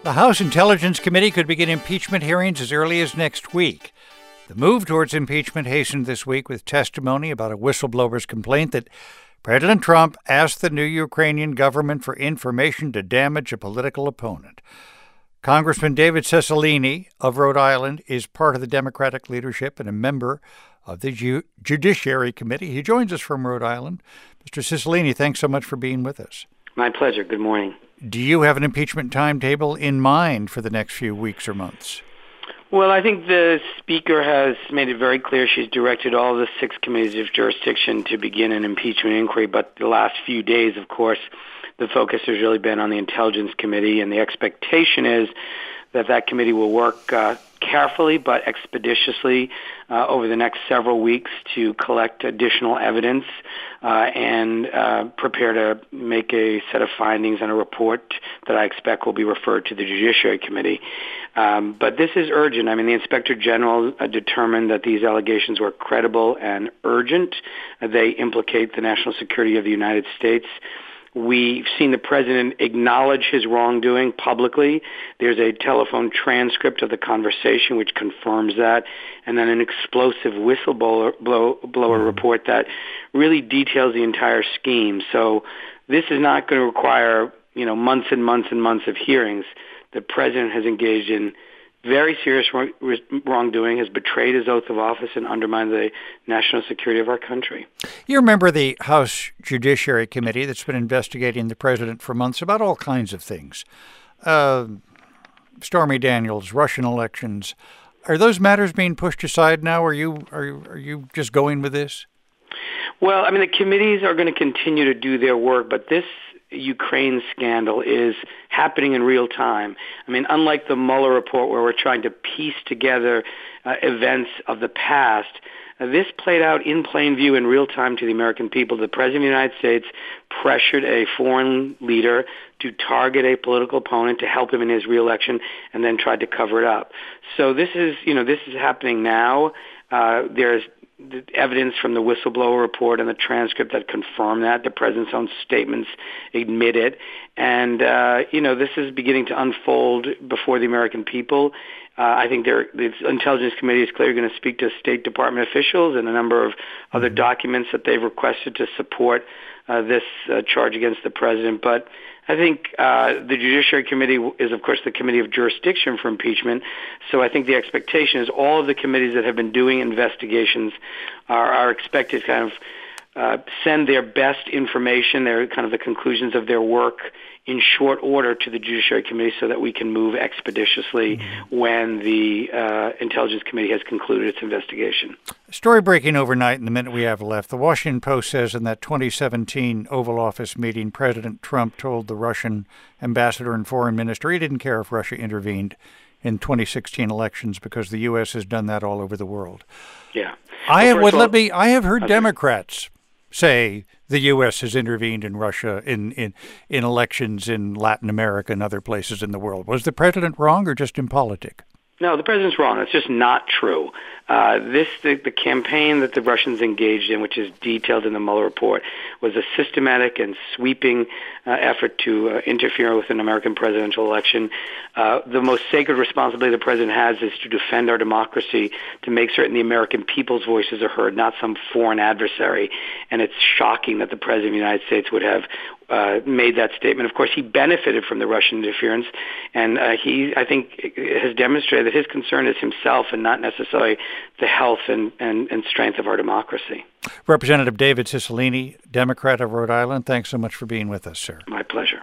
The House Intelligence Committee could begin impeachment hearings as early as next week. The move towards impeachment hastened this week with testimony about a whistleblower's complaint that President Trump asked the new Ukrainian government for information to damage a political opponent. Congressman David Cicilline of Rhode Island is part of the Democratic leadership and a member of the Judiciary Committee. He joins us from Rhode Island. Mr. Cicilline, thanks so much for being with us. My pleasure. Good morning. Do you have an impeachment timetable in mind for the next few weeks or months? Well, I think the Speaker has made it very clear she's directed all the 6 committees of jurisdiction to begin an impeachment inquiry. But the last few days, of course, the focus has really been on the Intelligence Committee, and the expectation is that that committee will work carefully but expeditiously over the next several weeks to collect additional evidence and prepare to make a set of findings and a report that I expect will be referred to the Judiciary Committee. But this is urgent. I mean, the Inspector General determined that these allegations were credible and urgent. They implicate the national security of the United States. We've seen the president acknowledge his wrongdoing publicly. There's a telephone transcript of the conversation which confirms that, and then an explosive whistleblower report that really details the entire scheme. So this is not going to require, months and months and months of hearings. The president has engaged in very serious wrongdoing, has betrayed his oath of office, and undermined the national security of our country. You remember the House Judiciary Committee that's been investigating the president for months about all kinds of things. Stormy Daniels, Russian elections. Are those matters being pushed aside now? Are you just going with this? Well, I mean, the committees are going to continue to do their work, but this Ukraine scandal is happening in real time. I mean, unlike the Mueller report where we're trying to piece together events of the past, this played out in plain view in real time to the American people. The President of the United States pressured a foreign leader to target a political opponent to help him in his reelection and then tried to cover it up. So this is happening now. There's the evidence from the whistleblower report and the transcript that confirm that. The president's own statements admit it. And, this is beginning to unfold before the American people. I think the Intelligence Committee is clearly going to speak to State Department officials and a number of other documents that they've requested to support this charge against the president. But I think the Judiciary Committee is, of course, the committee of jurisdiction for impeachment. So I think the expectation is all of the committees that have been doing investigations are expected to kind of send their best information, their kind of the conclusions of their work in short order to the Judiciary Committee so that we can move expeditiously when the Intelligence Committee has concluded its investigation. Story breaking overnight in the minute we have left. The Washington Post says in that 2017 Oval Office meeting, President Trump told the Russian ambassador and foreign minister he didn't care if Russia intervened in 2016 elections because the U.S. has done that all over the world. Yeah. I have heard Democrats say the U.S. has intervened in Russia in elections in Latin America and other places in the world. Was the president wrong or just impolitic? No, the president's wrong. It's just not true. The campaign that the Russians engaged in, which is detailed in the Mueller report, was a systematic and sweeping effort to interfere with an American presidential election. The most sacred responsibility the president has is to defend our democracy, to make certain the American people's voices are heard, not some foreign adversary. And it's shocking that the president of the United States would have made that statement. Of course, he benefited from the Russian interference, and he, I think, has demonstrated that his concern is himself and not necessarily the health and strength of our democracy. Representative David Cicilline, Democrat of Rhode Island, thanks so much for being with us, sir. My pleasure.